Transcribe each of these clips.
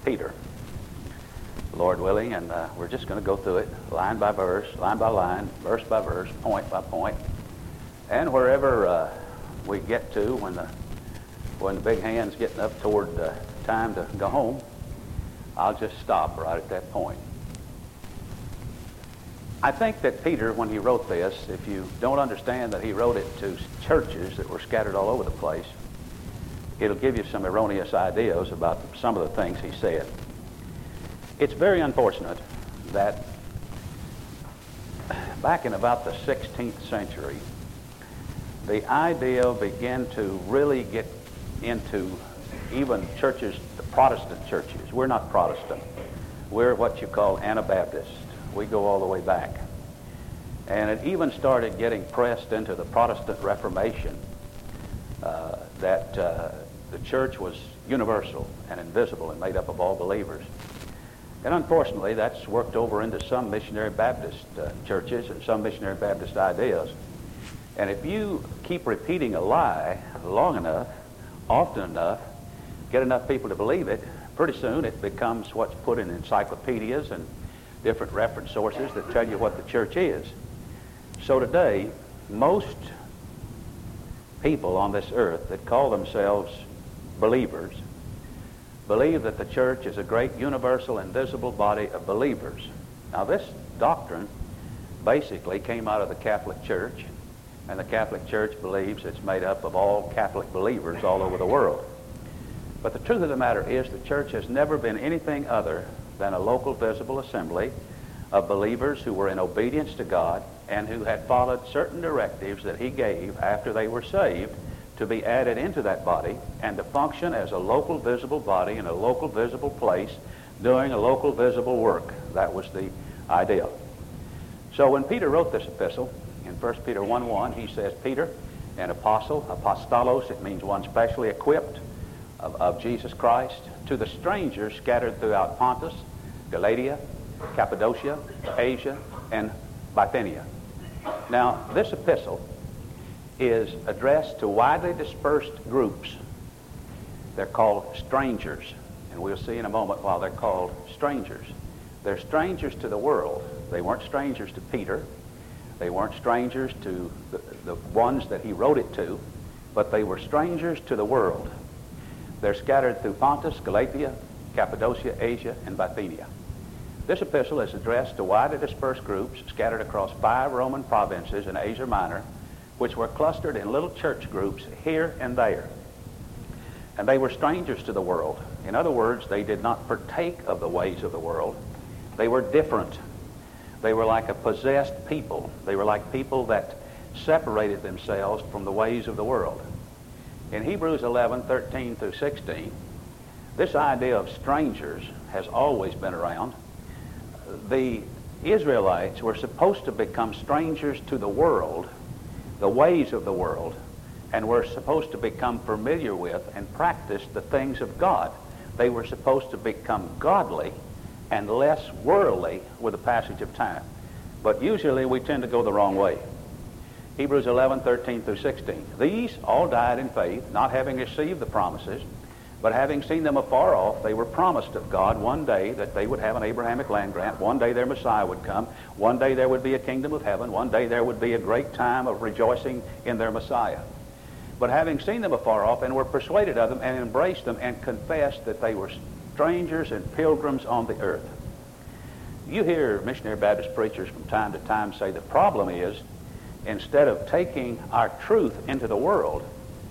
Peter, Lord willing, and we're just going to go through it line by line, verse by verse, point by point. And wherever we get to when the big hand's getting up toward time to go home, I'll just stop right at that point. I think that Peter, when he wrote this, if you don't understand that he wrote it to churches that were scattered all over the place, it'll give you some erroneous ideas about some of the things he said. It's very unfortunate that back in about the 16th century, the idea began to really get into even churches, the Protestant churches. We're not Protestant. We're what you call Anabaptist. We go all the way back. And it even started getting pressed into the Protestant Reformation that the church was universal and invisible and made up of all believers. And unfortunately, that's worked over into some missionary Baptist churches and some missionary Baptist ideas. And if you keep repeating a lie long enough, often enough, get enough people to believe it, pretty soon it becomes what's put in encyclopedias and different reference sources that tell you what the church is. So today, most people on this earth that call themselves believers believe that the church is a great universal invisible body of believers. Now this doctrine basically came out of the Catholic Church, and the Catholic Church believes it's made up of all Catholic believers all over the world. But the truth of the matter is the church has never been anything other than a local visible assembly of believers who were in obedience to God and who had followed certain directives that he gave after they were saved to be added into that body and to function as a local visible body in a local visible place doing a local visible work. That was the idea. So when Peter wrote this epistle in 1 Peter 1:1, he says, Peter, an apostle, apostolos, it means one specially equipped of Jesus Christ, to the strangers scattered throughout Pontus, Galatia, Cappadocia, Asia, and Bithynia. Now, this epistle is addressed to widely dispersed groups. They're called strangers, and we'll see in a moment why they're called strangers. They're strangers to the world. They weren't strangers to Peter. They weren't strangers to the ones that he wrote it to, but they were strangers to the world. They're scattered through Pontus, Galatia, Cappadocia, Asia, and Bithynia. This epistle is addressed to widely dispersed groups scattered across 5 Roman provinces in Asia Minor, which were clustered in little church groups here and there. And they were strangers to the world. In other words, they did not partake of the ways of the world. They were different. They were like a possessed people. They were like people that separated themselves from the ways of the world. In Hebrews 11:13 through 16, this idea of strangers has always been around. The Israelites were supposed to become strangers to the world, the ways of the world, and were supposed to become familiar with and practice the things of God. They were supposed to become godly and less worldly with the passage of time. But usually we tend to go the wrong way. Hebrews 11:13 through 16. These all died in faith, not having received the promises, but having seen them afar off, they were promised of God one day that they would have an Abrahamic land grant. One day their Messiah would come. One day there would be a kingdom of heaven. One day there would be a great time of rejoicing in their Messiah. But having seen them afar off and were persuaded of them and embraced them and confessed that they were strangers and pilgrims on the earth. You hear missionary Baptist preachers from time to time say the problem is, instead of taking our truth into the world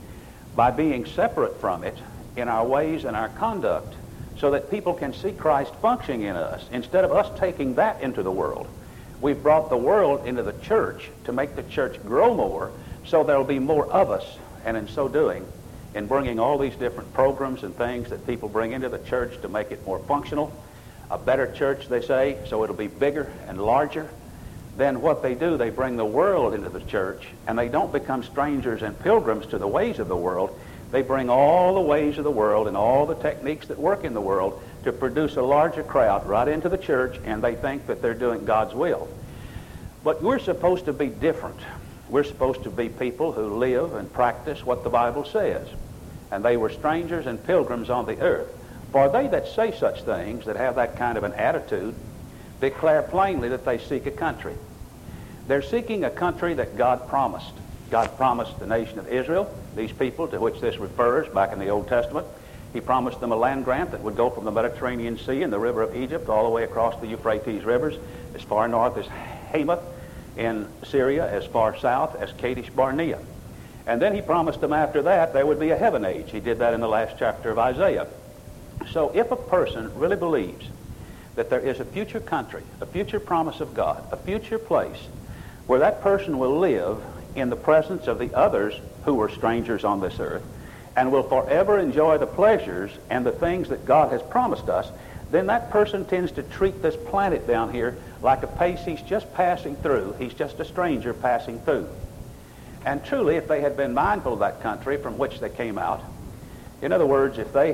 by being separate from it in our ways and our conduct so that people can see Christ functioning in us, instead of us taking that into the world, we've brought the world into the church to make the church grow more so there'll be more of us. And in so doing, in bringing all these different programs and things that people bring into the church to make it more functional, a better church, they say, so it'll be bigger and larger, then what they do, they bring the world into the church, and they don't become strangers and pilgrims to the ways of the world. They bring all the ways of the world and all the techniques that work in the world to produce a larger crowd right into the church, and they think that they're doing God's will. But we're supposed to be different. We're supposed to be people who live and practice what the Bible says. And they were strangers and pilgrims on the earth. For they that say such things, that have that kind of an attitude, declare plainly that they seek a country. They're seeking a country that God promised. God promised the nation of Israel, these people to which this refers back in the Old Testament. He promised them a land grant that would go from the Mediterranean Sea and the river of Egypt all the way across the Euphrates rivers, as far north as Hamath in Syria, as far south as Kadesh Barnea. And then he promised them after that there would be a heaven age. He did that in the last chapter of Isaiah. So if a person really believes that there is a future country, a future promise of God, a future place where that person will live in the presence of the others who were strangers on this earth and will forever enjoy the pleasures and the things that God has promised us, then that person tends to treat this planet down here like a place he's just passing through. He's just a stranger passing through. And truly, if they had been mindful of that country from which they came out, in other words, if they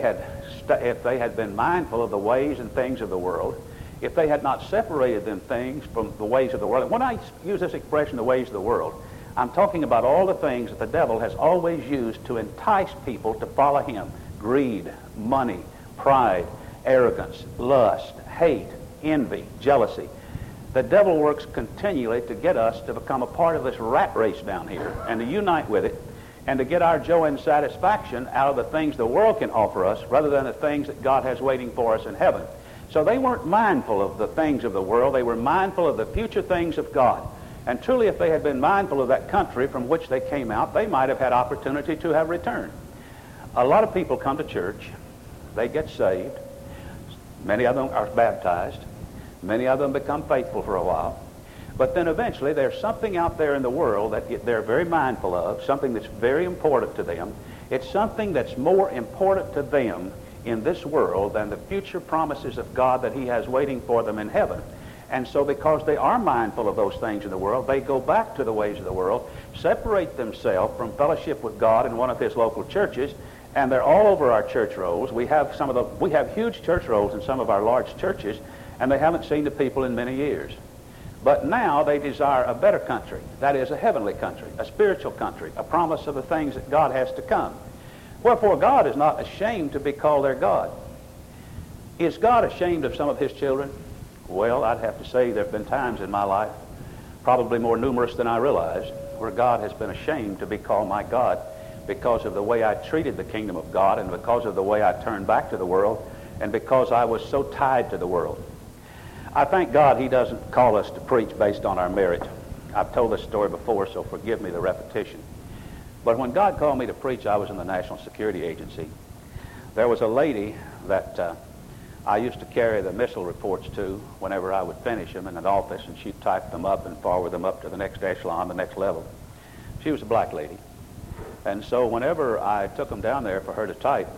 had been mindful of the ways and things of the world, if they had not separated them things from the ways of the world. And when I use this expression, the ways of the world, I'm talking about all the things that the devil has always used to entice people to follow him. Greed, money, pride, arrogance, lust, hate, envy, jealousy. The devil works continually to get us to become a part of this rat race down here and to unite with it and to get our joy and satisfaction out of the things the world can offer us rather than the things that God has waiting for us in heaven. So they weren't mindful of the things of the world. They were mindful of the future things of God. And truly, if they had been mindful of that country from which they came out, they might have had opportunity to have returned. A lot of people come to church. They get saved. Many of them are baptized. Many of them become faithful for a while. But then eventually there's something out there in the world that they're very mindful of, something that's very important to them. It's something that's more important to them in this world than the future promises of God that he has waiting for them in heaven. And so because they are mindful of those things in the world, they go back to the ways of the world, separate themselves from fellowship with God in one of his local churches, and they're all over our church rolls. We have huge church rolls in some of our large churches, and they haven't seen the people in many years. But now they desire a better country. That is a heavenly country, a spiritual country, a promise of the things that God has to come. Wherefore God is not ashamed to be called their God. Is God ashamed of some of his children? Well, I'd have to say there have been times in my life, probably more numerous than I realized, where God has been ashamed to be called my God because of the way I treated the kingdom of God and because of the way I turned back to the world and because I was so tied to the world. I thank God he doesn't call us to preach based on our merit. I've told this story before, so forgive me the repetition. But when God called me to preach, I was in the National Security Agency. There was a lady that I used to carry the missile reports to whenever I would finish them in an office, and she'd type them up and forward them up to the next echelon, the next level. She was a black lady. And so whenever I took them down there for her to type,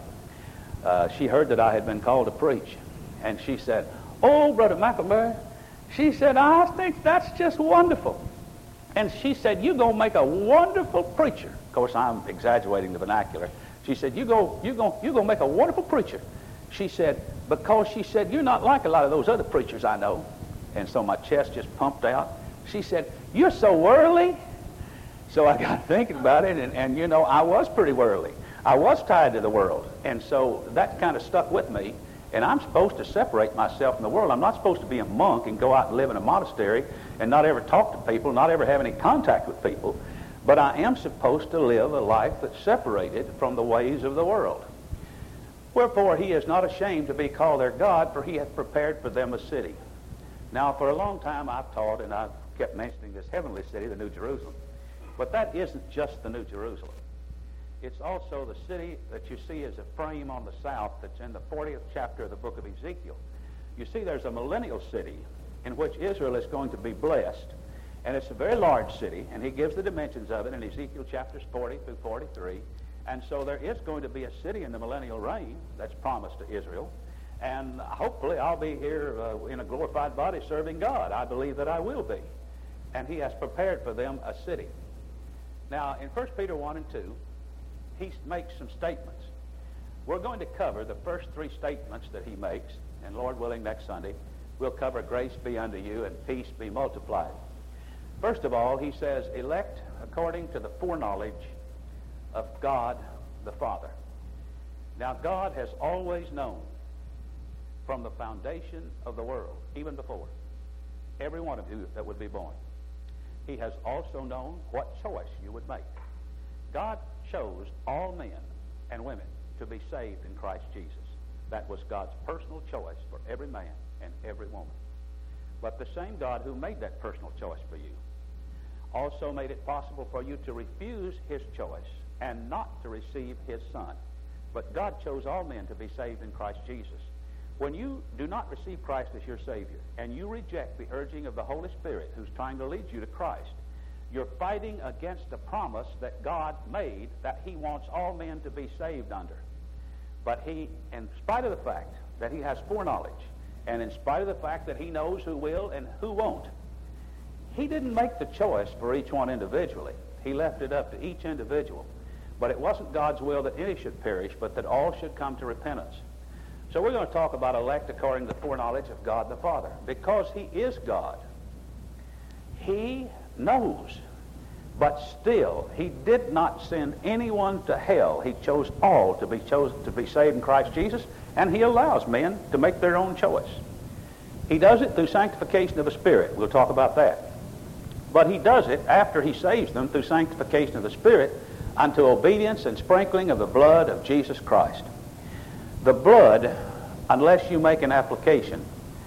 she heard that I had been called to preach. And she said, "Oh, Brother McElmurray," she said, "I think that's just wonderful." And she said, "You're going to make a wonderful preacher." Of course, I'm exaggerating the vernacular. She said, you're going to make a wonderful preacher. She said, because she said, "You're not like a lot of those other preachers I know." And so my chest just pumped out. She said, "You're so worldly." So I got thinking about it, and you know, I was pretty worldly. I was tied to the world. And so that kind of stuck with me. And I'm supposed to separate myself from the world. I'm not supposed to be a monk and go out and live in a monastery and not ever talk to people, not ever have any contact with people. But I am supposed to live a life that's separated from the ways of the world. Wherefore he is not ashamed to be called their God, for he hath prepared for them a city. Now, for a long time I've taught, and I've kept mentioning this heavenly city, the New Jerusalem. But that isn't just the New Jerusalem. It's also the city that you see as a frame on the south that's in the 40th chapter of the book of Ezekiel. You see there's a millennial city in which Israel is going to be blessed. And it's a very large city, and he gives the dimensions of it in Ezekiel chapters 40 through 43. And so there is going to be a city in the millennial reign that's promised to Israel. And hopefully I'll be here in a glorified body serving God. I believe that I will be. And he has prepared for them a city. Now, in 1 Peter 1 and 2, he makes some statements. We're going to cover the first three statements that he makes, and Lord willing, next Sunday, we'll cover grace be unto you and peace be multiplied. First of all, he says, elect according to the foreknowledge of God the Father. Now, God has always known from the foundation of the world, even before every one of you that would be born. He has also known what choice you would make. God chose all men and women to be saved in Christ Jesus. That was God's personal choice for every man and every woman. But the same God who made that personal choice for you also made it possible for you to refuse his choice and not to receive his Son. But God chose all men to be saved in Christ Jesus. When you do not receive Christ as your Savior and you reject the urging of the Holy Spirit who's trying to lead you to Christ, you're fighting against the promise that God made that he wants all men to be saved under. But he, in spite of the fact that he has foreknowledge, and in spite of the fact that he knows who will and who won't, he didn't make the choice for each one individually. He left it up to each individual. But it wasn't God's will that any should perish, but that all should come to repentance. So we're going to talk about elect according to the foreknowledge of God the Father. Because he is God, he knows, but still he did not send anyone to hell. He chose all to be saved in Christ Jesus, and he allows men to make their own choice. He does it through sanctification of the Spirit. We'll talk about that. But he does it after he saves them through sanctification of the Spirit unto obedience and sprinkling of the blood of Jesus Christ. The blood, unless you make an application,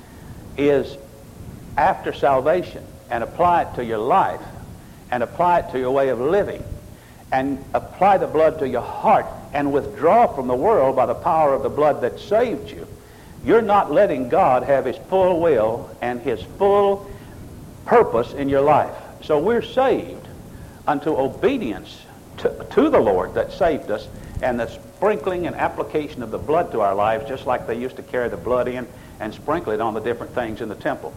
is after salvation, and apply it to your life, and apply it to your way of living, and apply the blood to your heart, and withdraw from the world by the power of the blood that saved you. You're not letting God have his full will and his full purpose in your life. So we're saved unto obedience to the Lord that saved us, and the sprinkling and application of the blood to our lives, just like they used to carry the blood in and sprinkle it on the different things in the temple.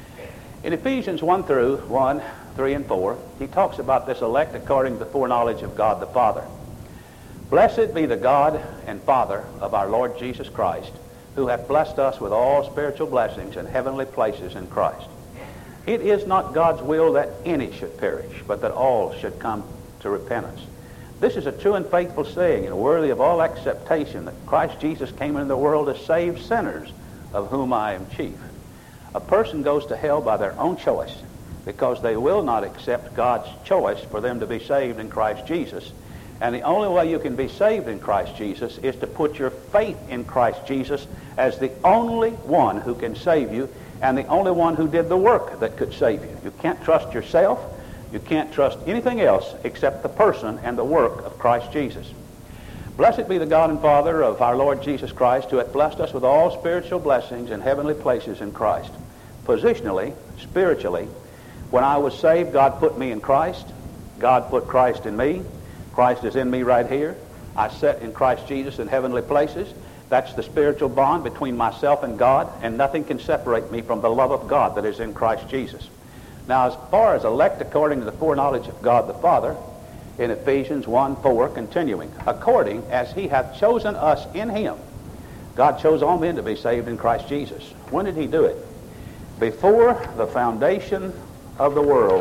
In Ephesians 1, 3, and 4, he talks about this elect according to the foreknowledge of God the Father. Blessed be the God and Father of our Lord Jesus Christ, who hath blessed us with all spiritual blessings in heavenly places in Christ. It is not God's will that any should perish, but that all should come to repentance. This is a true and faithful saying, and worthy of all acceptation, that Christ Jesus came into the world to save sinners, of whom I am chief. A person goes to hell by their own choice, because they will not accept God's choice for them to be saved in Christ Jesus. And the only way you can be saved in Christ Jesus is to put your faith in Christ Jesus as the only one who can save you, and the only one who did the work that could save you. You can't trust yourself. You can't trust anything else except the person and the work of Christ Jesus. Blessed be the God and Father of our Lord Jesus Christ, who hath blessed us with all spiritual blessings in heavenly places in Christ. Positionally, spiritually, when I was saved, God put me in Christ. God put Christ in me. Christ is in me right here. I sit in Christ Jesus in heavenly places. That's the spiritual bond between myself and God, and nothing can separate me from the love of God that is in Christ Jesus. Now, as far as elect according to the foreknowledge of God the Father, in Ephesians 1:4, continuing, according as he hath chosen us in him. God chose all men to be saved in Christ Jesus. When did he do it? Before the foundation of the world.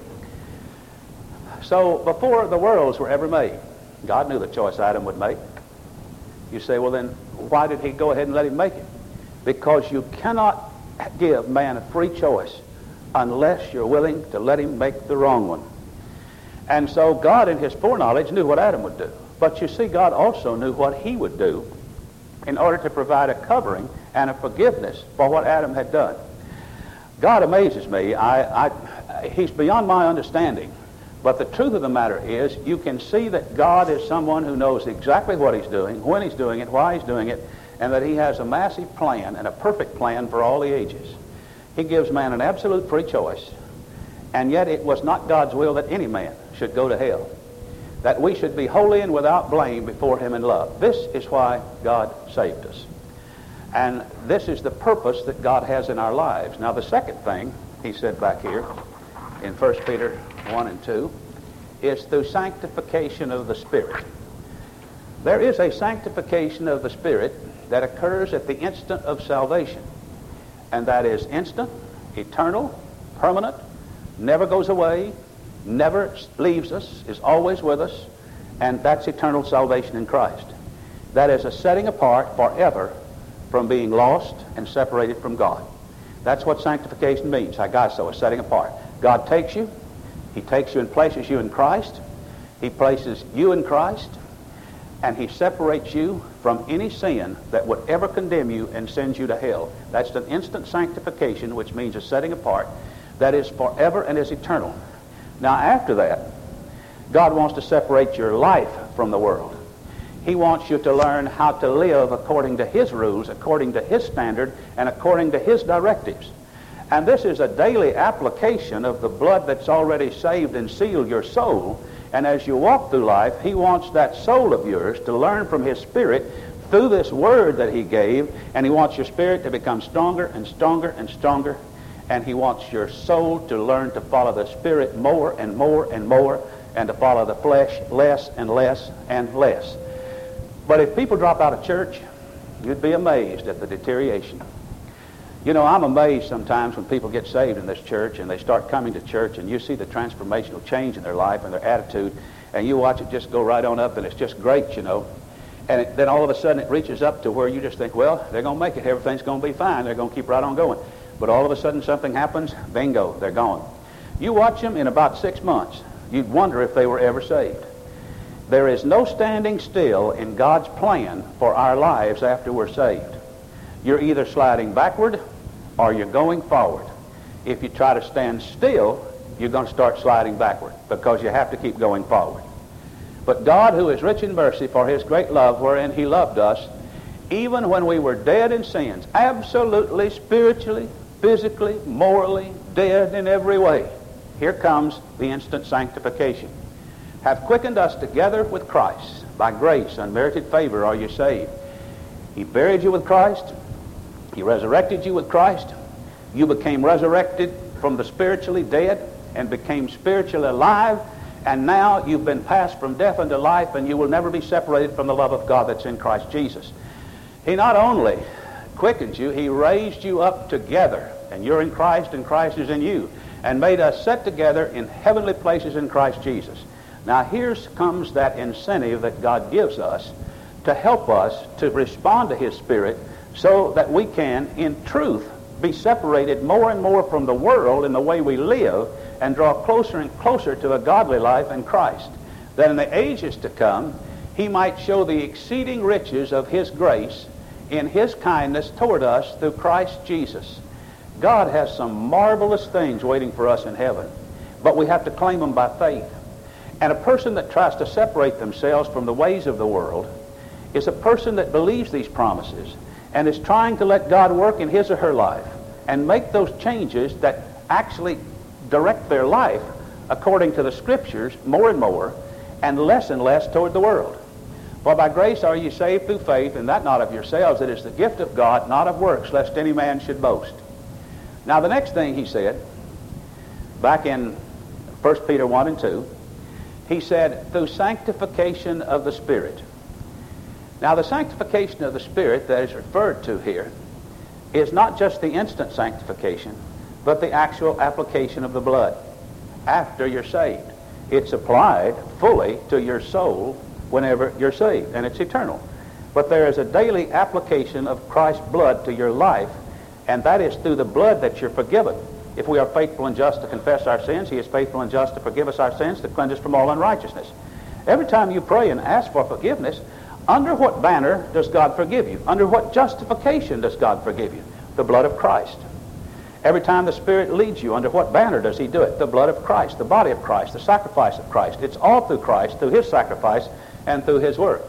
So, before the worlds were ever made, God knew the choice Adam would make. You say, well then, why did he go ahead and let him make it? Because you cannot give man a free choice unless you're willing to let him make the wrong one. And so God in his foreknowledge knew what Adam would do. But you see, God also knew what he would do in order to provide a covering and a forgiveness for what Adam had done. God amazes me. He's beyond my understanding. But the truth of the matter is, you can see that God is someone who knows exactly what he's doing, when he's doing it, why he's doing it, and that he has a massive plan and a perfect plan for all the ages. He gives man an absolute free choice, and yet it was not God's will that any man should go to hell, that we should be holy and without blame before him in love. This is why God saved us. And this is the purpose that God has in our lives. Now, the second thing he said back here in 1 Peter 1 and 2 is through sanctification of the Spirit. There is a sanctification of the Spirit that occurs at the instant of salvation. And that is instant, eternal, permanent, never goes away, never leaves us, is always with us, and that's eternal salvation in Christ. That is a setting apart forever from being lost and separated from God. That's what sanctification means. Hagasso is setting apart. God takes you. He takes you and places you in Christ. He places you in Christ, and he separates you from any sin that would ever condemn you and sends you to hell. That's an instant sanctification, which means a setting apart that is forever and is eternal. Now, after that, God wants to separate your life from the world. He wants you to learn how to live according to his rules, according to his standard, and according to his directives. And this is a daily application of the blood that's already saved and sealed your soul. And as you walk through life, he wants that soul of yours to learn from his Spirit through this word that he gave, and he wants your spirit to become stronger and stronger and stronger, and he wants your soul to learn to follow the Spirit more and more and more, and to follow the flesh less and less and less. But if people drop out of church, you'd be amazed at the deterioration. You know, I'm amazed sometimes when people get saved in this church and they start coming to church, and you see the transformational change in their life and their attitude, and you watch it just go right on up, and it's just great, you know. And then all of a sudden it reaches up to where you just think, well, they're going to make it. Everything's going to be fine. They're going to keep right on going. But all of a sudden something happens, bingo, they're gone. You watch them in about 6 months. You'd wonder if they were ever saved. There is no standing still in God's plan for our lives after we're saved. You're either sliding backward or you're going forward. If you try to stand still, you're going to start sliding backward, because you have to keep going forward. But God, who is rich in mercy for his great love wherein he loved us, even when we were dead in sins, absolutely, spiritually, physically, morally, dead in every way, here comes the instant sanctification. Have quickened us together with Christ. By grace, unmerited favor are you saved. He buried you with Christ. He resurrected you with Christ. You became resurrected from the spiritually dead and became spiritually alive. And now you've been passed from death unto life, and you will never be separated from the love of God that's in Christ Jesus. He not only quickened you, he raised you up together. And you're in Christ, and Christ is in you. And made us set together in heavenly places in Christ Jesus. Now here comes that incentive that God gives us to help us to respond to his Spirit, so that we can, in truth, be separated more and more from the world in the way we live, and draw closer and closer to a godly life in Christ, that in the ages to come he might show the exceeding riches of his grace in his kindness toward us through Christ Jesus. God has some marvelous things waiting for us in heaven, but we have to claim them by faith. And a person that tries to separate themselves from the ways of the world is a person that believes these promises and is trying to let God work in his or her life and make those changes that actually direct their life according to the Scriptures more and more, and less toward the world. For by grace are ye saved through faith, and that not of yourselves. It is the gift of God, not of works, lest any man should boast. Now the next thing he said, back in 1 Peter 1 and 2, he said, through sanctification of the Spirit. Now the sanctification of the Spirit that is referred to here is not just the instant sanctification, but the actual application of the blood after you're saved. It's applied fully to your soul whenever you're saved, and it's eternal. But there is a daily application of Christ's blood to your life, and that is through the blood that you're forgiven. If we are faithful and just to confess our sins, he is faithful and just to forgive us our sins, to cleanse us from all unrighteousness. Every time you pray and ask for forgiveness, under what banner does God forgive you? Under what justification does God forgive you? The blood of Christ. Every time the Spirit leads you, under what banner does he do it? The blood of Christ, the body of Christ, the sacrifice of Christ. It's all through Christ, through his sacrifice, and through his work.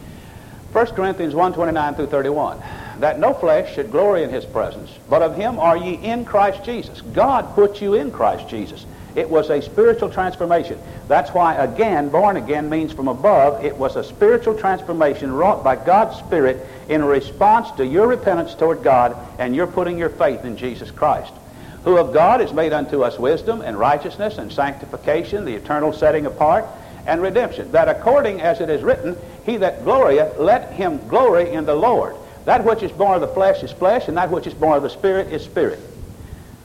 1 Corinthians 1:29 through 31. That no flesh should glory in his presence, but of him are ye in Christ Jesus. God put you in Christ Jesus. It was a spiritual transformation. That's why, again, born again means from above. It was a spiritual transformation wrought by God's Spirit in response to your repentance toward God and your putting your faith in Jesus Christ, who of God is made unto us wisdom and righteousness and sanctification, the eternal setting apart, and redemption, that according as it is written, he that glorieth, let him glory in the Lord. That which is born of the flesh is flesh, and that which is born of the Spirit is spirit.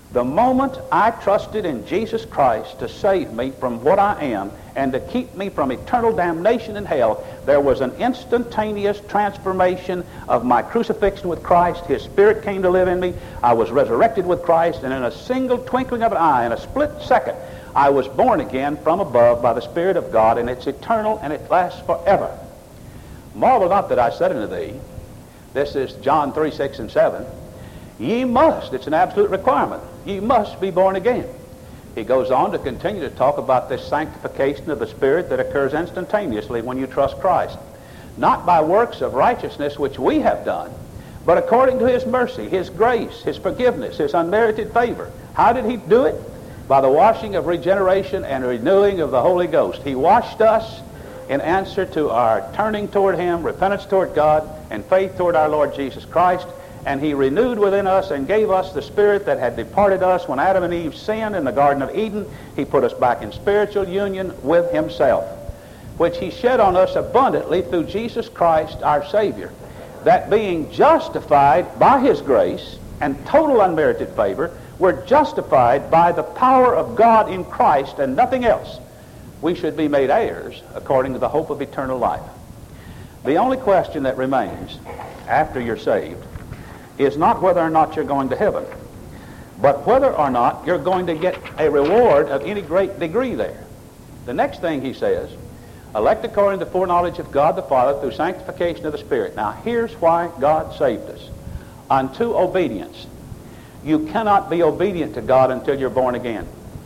The moment I trusted in Jesus Christ to save me from what I am and to keep me from eternal damnation in hell, there was an instantaneous transformation of my crucifixion with Christ. His Spirit came to live in me. I was resurrected with Christ, and in a single twinkling of an eye, in a split second, I was born again from above by the Spirit of God, and it's eternal and it lasts forever. Marvel not that I said unto thee, this is John 3, 6, and 7, ye must, it's an absolute requirement, ye must be born again. He goes on to continue to talk about this sanctification of the Spirit that occurs instantaneously when you trust Christ. Not by works of righteousness which we have done, but according to His mercy, His grace, His forgiveness, His unmerited favor. How did He do it? By the washing of regeneration and renewing of the Holy Ghost. He washed us in answer to our turning toward Him, repentance toward God, and faith toward our Lord Jesus Christ. And He renewed within us and gave us the Spirit that had departed us when Adam and Eve sinned in the Garden of Eden. He put us back in spiritual union with Himself, which He shed on us abundantly through Jesus Christ our Savior, that being justified by His grace and total unmerited favor, we're justified by the power of God in Christ and nothing else. We should be made heirs according to the hope of eternal life. The only question that remains after you're saved is not whether or not you're going to heaven, but whether or not you're going to get a reward of any great degree there. The next thing he says, elect according to the foreknowledge of God the Father through sanctification of the Spirit. Now here's why God saved us. Unto obedience. You cannot be obedient to God until you're born again.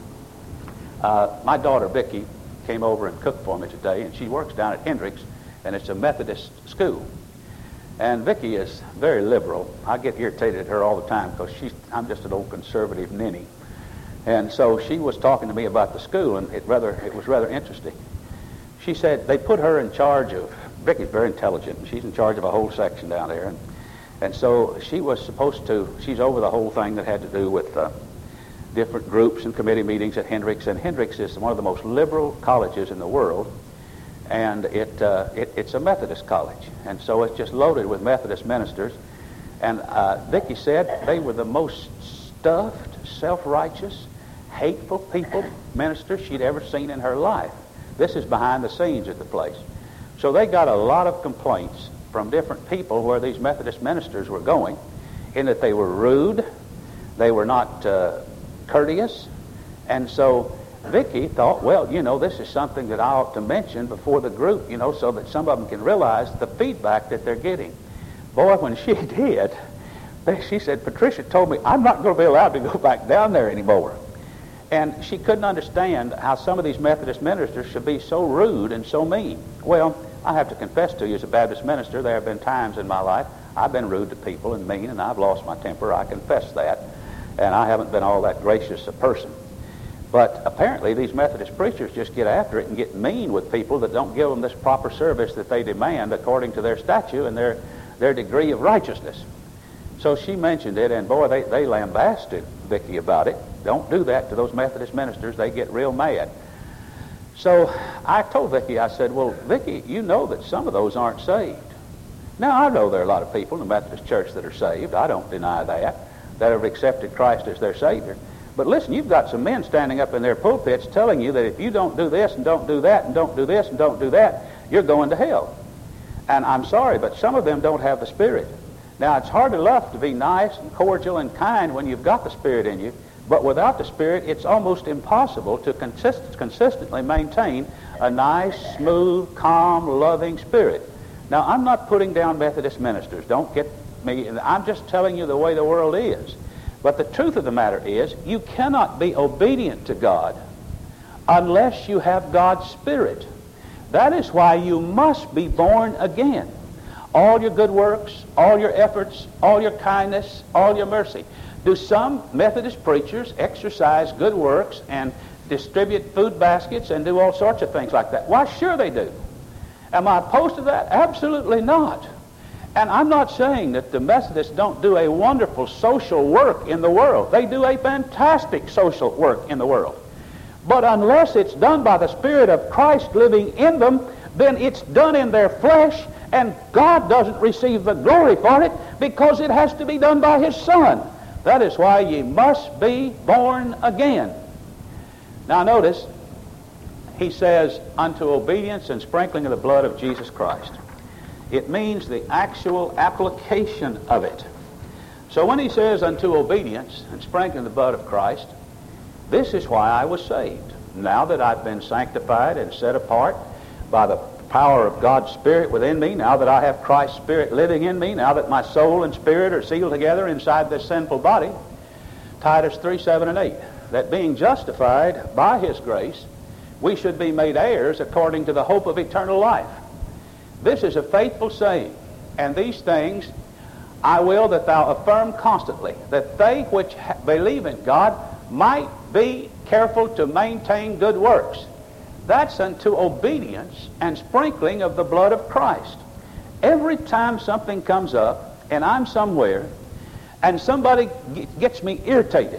My daughter Vicki came over and cooked for me today, and she works down at Hendricks, and it's a Methodist school. And Vicki is very liberal. I get irritated at her all the time because I'm just an old conservative ninny. And so she was talking to me about the school, and it was rather interesting. She said they put her in charge of, Vicki's very intelligent, and she's in charge of a whole section down there. And so she was supposed to, she's over the whole thing that had to do with different groups and committee meetings at Hendricks. And Hendricks is one of the most liberal colleges in the world. And it's a Methodist college, and so it's just loaded with Methodist ministers. And Vicki said they were the most stuffed, self-righteous, hateful ministers she'd ever seen in her life. This is behind the scenes at the place. So they got a lot of complaints from different people where these Methodist ministers were going, in that they were rude, they were not courteous, and so Vicki thought, well, this is something that I ought to mention before the group, so that some of them can realize the feedback that they're getting. Boy, when she did, she said, Patricia told me I'm not going to be allowed to go back down there anymore. And she couldn't understand how some of these Methodist ministers should be so rude and so mean. Well, I have to confess to you, as a Baptist minister, there have been times in my life I've been rude to people and mean, and I've lost my temper. I confess that. And I haven't been all that gracious a person. But apparently these Methodist preachers just get after it and get mean with people that don't give them this proper service that they demand according to their statute and their degree of righteousness. So she mentioned it, and boy, they lambasted Vicki about it. Don't do that to those Methodist ministers. They get real mad. So I told Vicki, I said, well, Vicki, you know that some of those aren't saved. Now, I know there are a lot of people in the Methodist church that are saved. I don't deny that have accepted Christ as their Savior. But listen, you've got some men standing up in their pulpits telling you that if you don't do this and don't do that and don't do this and don't do that, you're going to hell. And I'm sorry, but some of them don't have the Spirit. Now, it's hard enough to be nice and cordial and kind when you've got the Spirit in you, but without the Spirit, it's almost impossible to consistently maintain a nice, smooth, calm, loving spirit. Now, I'm not putting down Methodist ministers. Don't get me. I'm just telling you the way the world is. But the truth of the matter is, you cannot be obedient to God unless you have God's Spirit. That is why you must be born again. All your good works, all your efforts, all your kindness, all your mercy. Do some Methodist preachers exercise good works and distribute food baskets and do all sorts of things like that? Why, sure they do. Am I opposed to that? Absolutely not. And I'm not saying that the Methodists don't do a wonderful social work in the world. They do a fantastic social work in the world. But unless it's done by the Spirit of Christ living in them, then it's done in their flesh, and God doesn't receive the glory for it because it has to be done by His Son. That is why ye must be born again. Now notice, he says, unto obedience and sprinkling of the blood of Jesus Christ. It means the actual application of it. So when he says unto obedience and sprinkling the blood of Christ, this is why I was saved. Now that I've been sanctified and set apart by the power of God's Spirit within me, now that I have Christ's Spirit living in me, now that my soul and spirit are sealed together inside this sinful body, Titus 3, 7, and 8, that being justified by his grace, we should be made heirs according to the hope of eternal life. This is a faithful saying, and these things I will that thou affirm constantly, that they which believe in God might be careful to maintain good works. That's unto obedience and sprinkling of the blood of Christ. Every time something comes up and I'm somewhere and somebody gets me irritated,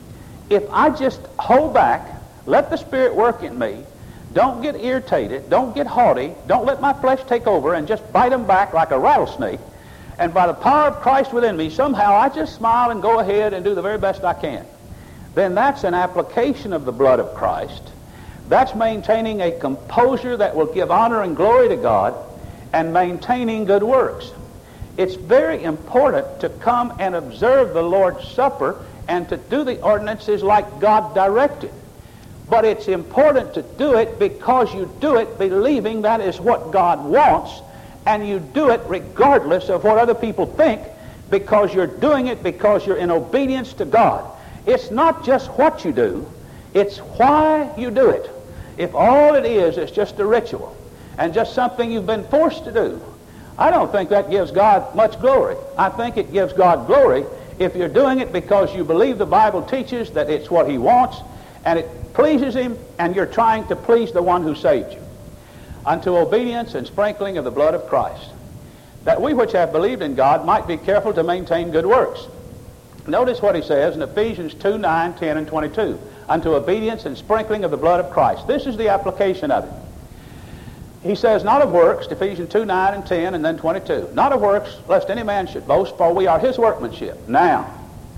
if I just hold back, let the Spirit work in me, don't get irritated, don't get haughty, don't let my flesh take over and just bite them back like a rattlesnake, and by the power of Christ within me, somehow I just smile and go ahead and do the very best I can, then that's an application of the blood of Christ. That's maintaining a composure that will give honor and glory to God and maintaining good works. It's very important to come and observe the Lord's Supper and to do the ordinances like God directed. But it's important to do it because you do it believing that is what God wants, and you do it regardless of what other people think, because you're doing it because you're in obedience to God. It's not just what you do, it's why you do it. If all it is just a ritual and just something you've been forced to do, I don't think that gives God much glory. I think it gives God glory if you're doing it because you believe the Bible teaches that it's what he wants and it pleases him, and you're trying to please the one who saved you. Unto obedience and sprinkling of the blood of Christ, that we which have believed in God might be careful to maintain good works. Notice what he says in Ephesians 2, 9, 10, and 22. Unto obedience and sprinkling of the blood of Christ. This is the application of it. He says, not of works, Ephesians 2, 9, and 10, and then 22. Not of works, lest any man should boast, for we are his workmanship. Now,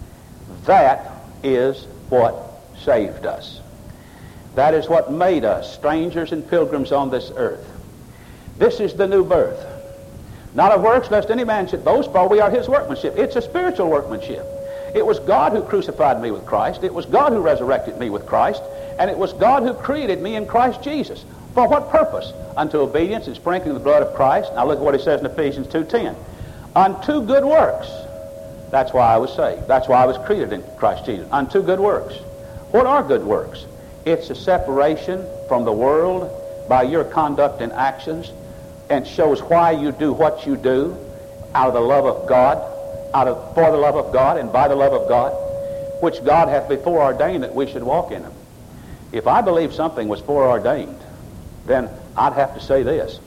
that is what saved us. That is what made us strangers and pilgrims on this earth. This is the new birth. Not of works, lest any man should boast, for we are his workmanship. It's a spiritual workmanship. It was God who crucified me with Christ. It was God who resurrected me with Christ. And it was God who created me in Christ Jesus. For what purpose? Unto obedience and sprinkling the blood of Christ. Now look at what he says in Ephesians 2:10. Unto good works. That's why I was saved. That's why I was created in Christ Jesus. Unto good works. What are good works? It's a separation from the world by your conduct and actions, and shows why you do what you do out of the love of God, for the love of God and by the love of God, which God hath before ordained that we should walk in them. If I believe something was foreordained, then I'd have to say this.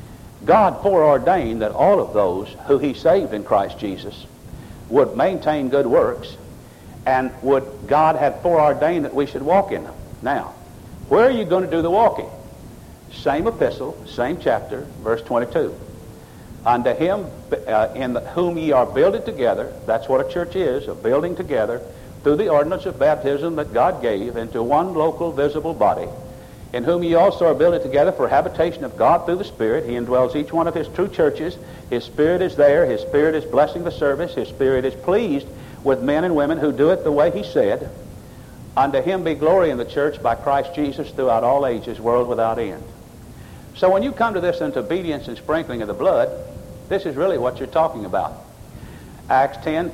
God foreordained that all of those who he saved in Christ Jesus would maintain good works, and God had foreordained that we should walk in them. Now, where are you going to do the walking? Same epistle, same chapter, verse 22. Unto him in whom ye are builded together, that's what a church is, a building together, through the ordinance of baptism that God gave into one local visible body, in whom ye also are builded together for habitation of God through the Spirit. He indwells each one of his true churches. His Spirit is there. His Spirit is blessing the service. His Spirit is pleased with men and women who do it the way he said. Unto him be glory in the church by Christ Jesus throughout all ages, world without end. So when you come to this into obedience and sprinkling of the blood, this is really what you're talking about. Acts 10,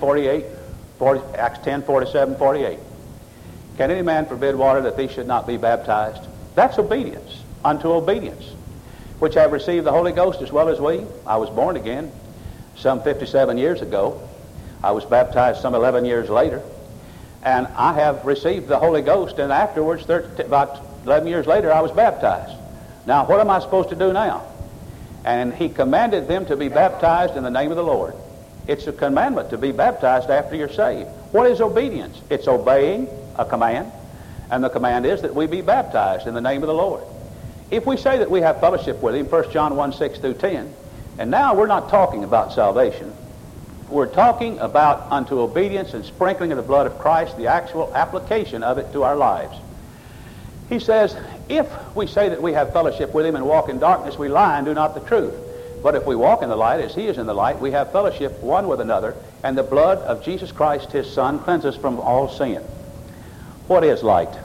47, 48. Can any man forbid water that these should not be baptized? That's obedience, unto obedience, which have received the Holy Ghost as well as we. I was born again some 57 years ago. I was baptized some 11 years later. And I have received the Holy Ghost, and afterwards, about 11 years later, I was baptized. Now, what am I supposed to do now? And he commanded them to be baptized in the name of the Lord. It's a commandment to be baptized after you're saved. What is obedience? It's obeying a command, and the command is that we be baptized in the name of the Lord. If we say that we have fellowship with him, 1 John 1, 6 through 10, and now we're not talking about salvation. We're talking about unto obedience and sprinkling of the blood of Christ, the actual application of it to our lives. He says, if we say that we have fellowship with him and walk in darkness, we lie and do not the truth. But if we walk in the light as he is in the light, we have fellowship one with another, and the blood of Jesus Christ, his Son, cleanses from all sin. What is light?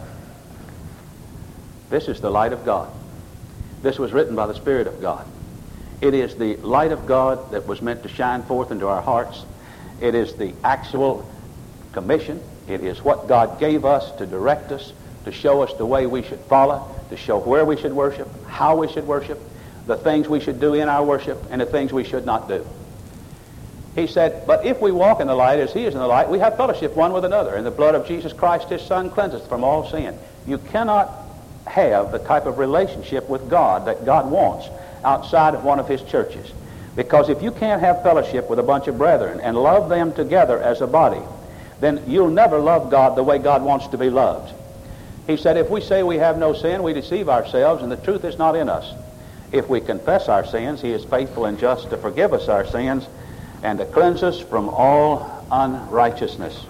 This is the light of God. This was written by the Spirit of God. It is the light of God that was meant to shine forth into our hearts. It is the actual commission. It is what God gave us to direct us, to show us the way we should follow, to show where we should worship, how we should worship, the things we should do in our worship, and the things we should not do. He said, but if we walk in the light as he is in the light, we have fellowship one with another, and the blood of Jesus Christ, his Son, cleanseth from all sin. You cannot have the type of relationship with God that God wants outside of one of his churches. Because if you can't have fellowship with a bunch of brethren and love them together as a body, then you'll never love God the way God wants to be loved. He said, if we say we have no sin, we deceive ourselves, and the truth is not in us. If we confess our sins, he is faithful and just to forgive us our sins and to cleanse us from all unrighteousness.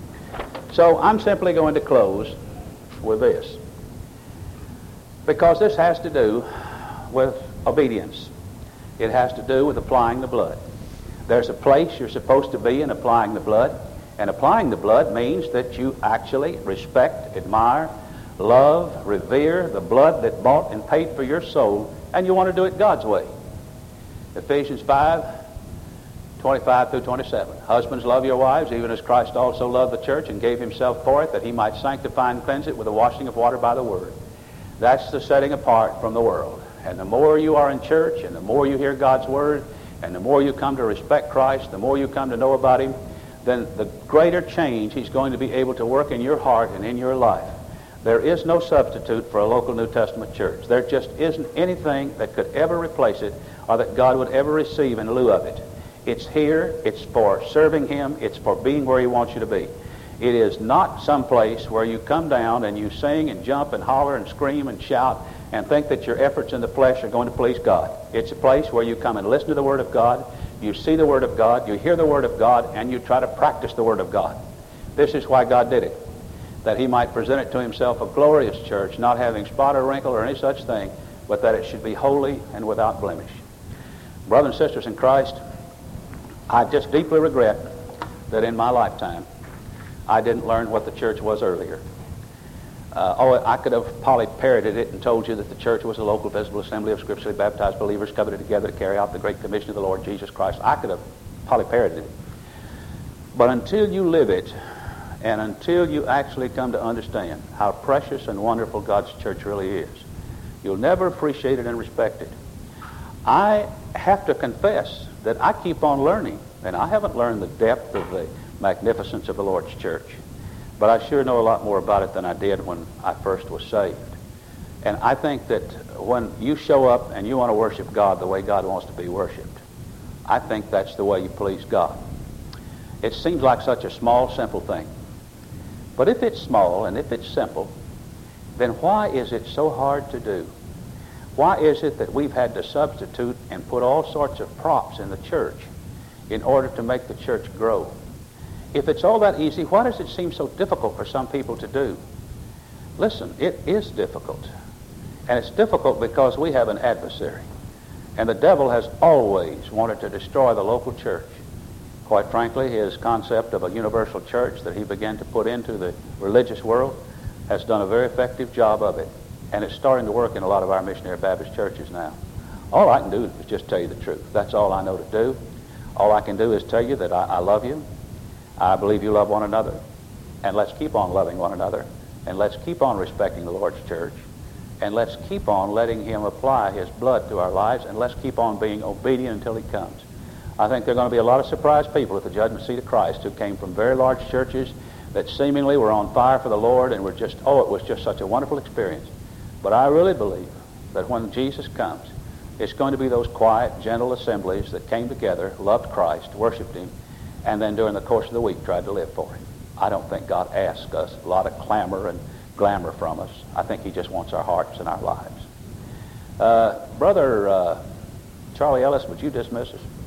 So I'm simply going to close with this, because this has to do with obedience. It has to do with applying the blood. There's a place you're supposed to be in applying the blood, and applying the blood means that you actually respect, admire, love, revere the blood that bought and paid for your soul, and you want to do it God's way. Ephesians 5:25 through 27. Husbands, love your wives, even as Christ also loved the church and gave himself for it, that he might sanctify and cleanse it with the washing of water by the word. That's the setting apart from the world. And the more you are in church, and the more you hear God's word, and the more you come to respect Christ, the more you come to know about him, then the greater change he's going to be able to work in your heart and in your life. There is no substitute for a local New Testament church. There just isn't anything that could ever replace it or that God would ever receive in lieu of it. It's here. It's for serving him. It's for being where he wants you to be. It is not some place where you come down and you sing and jump and holler and scream and shout and think that your efforts in the flesh are going to please God. It's a place where you come and listen to the Word of God, you see the Word of God, you hear the Word of God, and you try to practice the Word of God. This is why God did it, that he might present it to himself a glorious church, not having spot or wrinkle or any such thing, but that it should be holy and without blemish. Brothers and sisters in Christ, I just deeply regret that in my lifetime I didn't learn what the church was earlier. I could have poly-parroted it and told you that the church was a local visible assembly of scripturally baptized believers covenanted together to carry out the great commission of the Lord Jesus Christ. I could have poly-parroted it. But until you live it, and until you actually come to understand how precious and wonderful God's church really is, you'll never appreciate it and respect it. I have to confess that I keep on learning, and I haven't learned the depth of the magnificence of the Lord's church. But I sure know a lot more about it than I did when I first was saved. And I think that when you show up and you want to worship God the way God wants to be worshiped, I think that's the way you please God. It seems like such a small, simple thing. But if it's small and if it's simple, then why is it so hard to do? Why is it that we've had to substitute and put all sorts of props in the church in order to make the church grow? If it's all that easy, why does it seem so difficult for some people to do? Listen, it is difficult. And it's difficult because we have an adversary. And the devil has always wanted to destroy the local church. Quite frankly, his concept of a universal church that he began to put into the religious world has done a very effective job of it. And it's starting to work in a lot of our missionary Baptist churches now. All I can do is just tell you the truth. That's all I know to do. All I can do is tell you that I love you. I believe you love one another. And let's keep on loving one another. And let's keep on respecting the Lord's church. And let's keep on letting him apply his blood to our lives. And let's keep on being obedient until he comes. I think there are going to be a lot of surprised people at the judgment seat of Christ who came from very large churches that seemingly were on fire for the Lord and were just, it was just such a wonderful experience. But I really believe that when Jesus comes, it's going to be those quiet, gentle assemblies that came together, loved Christ, worshiped him, and then during the course of the week tried to live for him. I don't think God asks us a lot of clamor and glamour from us. I think he just wants our hearts and our lives. Brother Charlie Ellis, would you dismiss us?